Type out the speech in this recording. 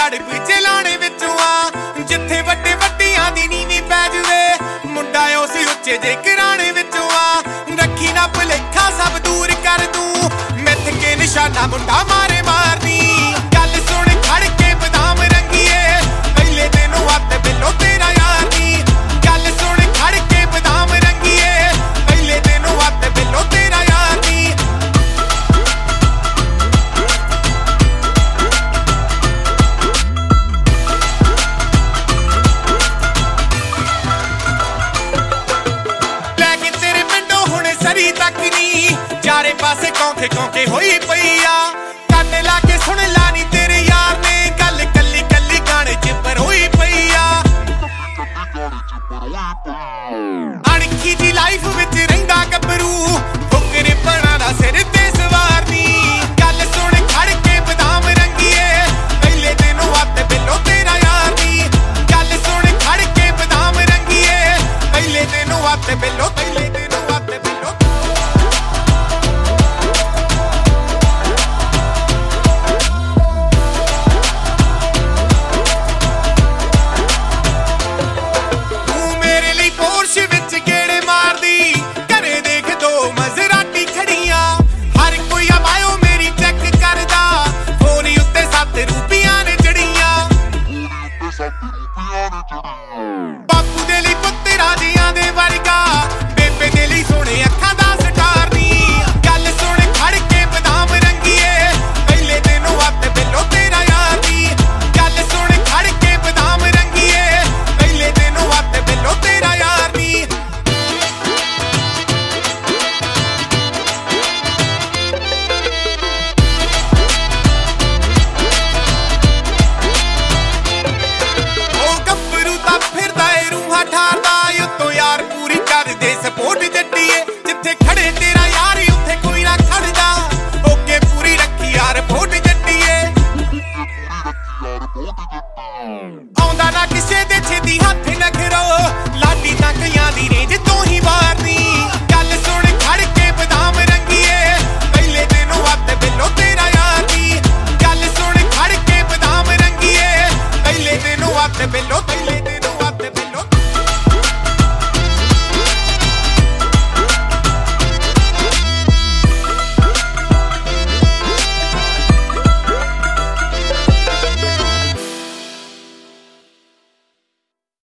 ਲੜ ਪਿੱਛੇ ਲਾਣੇ ਵਿੱਚੋਂ ਆ ਜਿੱਥੇ ਵੱਡੇ ਵੱਡੀਆਂ ਦੀ ਨੀਵੀਂ ਪੈ ਜਵੇ ਮੁੰਡਾ ਉਸ ਉੱਚੇ ਜੇ ਘਰਾਣੇ ਵਿੱਚੋਂ ਆ ਰੱਖੀ ਨਾ ਭੁਲੇਖਾ ਸਭ ਦੂਰ ਕਰ ਦੂੰ ਮਿੱਥ ਕੇ ਨਿਸ਼ਾਨਾ ਮੁੰਡਾ ਮਾਰੇ ਮਾਰਨੀ ਗੱਲ ਸੁਣ ਖੜ ਕੇ ਬਦਾਮ ਰੰਗੀਏ ਪਹਿਲੇ ਤੈਨੂੰ ਹੱਥ ਬਿੱਲੋ ਤੇਰਾ ਯਾਰ ਨੀ ਗੱਲ ਸੁਣ ਖੜ ਕੇ ਬਦਾਮ ਰੰਗੀਏ ਪਹਿਲੇ ਤੈਨੂੰ ਹੱਥ ਬਿੱਲੋ ਤੇਰਾ ਯਾਰ ਨੀ ਲੈ ਕੇ ਤੇਰੇ ਪਿੰਡੋਂ ਹੁਣ ਸਰੀ ਤੱਕ ਨੀ ਚਾਰੇ ਪਾਸੇ ਕੌਂਕੇ ਕੌਂਕੇ ਹੋਈ ਪਈ ਆ ਕੰਨ ਲਾ ਕੇ ਸੁਣ ਲਾ ਨੀ ਤੇਰੇ ਯਾਰ ਨੇ ਗੱਲ ਕੱਲੀ ਕੱਲੀ ਗਾਣੇ ਚ ਪਰੋਈ ਪਈ ਆ ਅਣਖੀ ਦੀ ਲਾਈਫ ਵਿੱਚ ਰਹਿੰਦਾ ਗੱਭਰੂ ਫੁਕਰੇ ਪਣਾ ਦਾ ਸਿਰ ਤੇ ਸਵਾਰਨੀ ਗੱਲ ਸੁਣ ਖੜ ਕੇ ਬਦਾਮ ਰੰਗੀਏ ਪਹਿਲੇ ਤੈਨੂੰ ਹੱਥ ਬਿੱਲੋ ਤੇਰਾ ਯਾਰ ਨੀ ਗੱਲ ਸੁਣ ਖੜ ਕੇ ਬਦਾਮ ਰੰਗੀਏ ਪਹਿਲੇ ਤੈਨੂੰ ਹੱਥ ਬਿੱਲੋ ਪਹਿਲੇ ਤੈਨੂੰ ਹੱਥ ਬਿੱਲੋ ਪੋਰਸ਼ ਵਿੱਚ ਗੇੜੇ ਮਾਰਦੀ ਘਰੇ ਦੇਖ ਦੋ ਮਜ਼ਰਾਟੀ ਖੜੀਆਂ ਹਰ ਕੋਈ ਆਵਾਇਓ ਮੇਰੀ ਚੈੱਕ ਕਰਦਾ ਫੋਨ ਉੱਤੇ 7 ਰੁਪਈਆਂ ਨੇ ਚੜੀਆਂ ਬਾਪੂ ਦੇ ਲਈ ਪੁੱਤ ਰਾਜਿਆਂ ਦੇ ਵਰਗਾ ਬੇਬੇ ਦੇ ਲਈ ਸੋਹਣੇ ਅੱਖਾਂ ਦਾ ਸਟਾਰ ਨੀ ਗੱਲ ਸੁਣ ਖੜ ਕੇ ਬਦਾਮ ਰੰਗੀਏ ਪਹਿਲੇ ਤੈਨੂੰ ਹੱਥ ਬਿੱਲੋ ਤੇਰਾ ਯਾਰ ਨੀ ਗੱਲ ਸੁਣ ਖੜ ਕੇ ਬਦਾਮ ਰੰਗੀਏ ਪਹਿਲੇ ਤੈਨੂੰ ਹੱਥ ਬਿੱਲੋ ਤੇਰਾ ਯਾਰ ਨੀ ਉਹ ਗੱਭਰੂ ਤਾਂ ਫਿਰਦਾ ਏ ਰੂਹਾਂ ਠਾਰਦਾ ਉੱਤੋਂ ਯਾਰ ਪੂਰੀ ਕਰਦੇ ਸਪੋਰਟ ਜੱਟੀਏ ਜਿੱਥੇ ਖੜੇ ਤੇਰਾ ਯਾਰ ਉੱਥੇ ਕੋਈ ਨਾ ਖੜਦਾ ਓਕੇ ਪੂਰੀ ਰੱਖੀ ਯਾਰ ਵੋਟ ਜੱਟੀਏ ਆਉਂਦਾ ਨਾ ਕਿਸੇ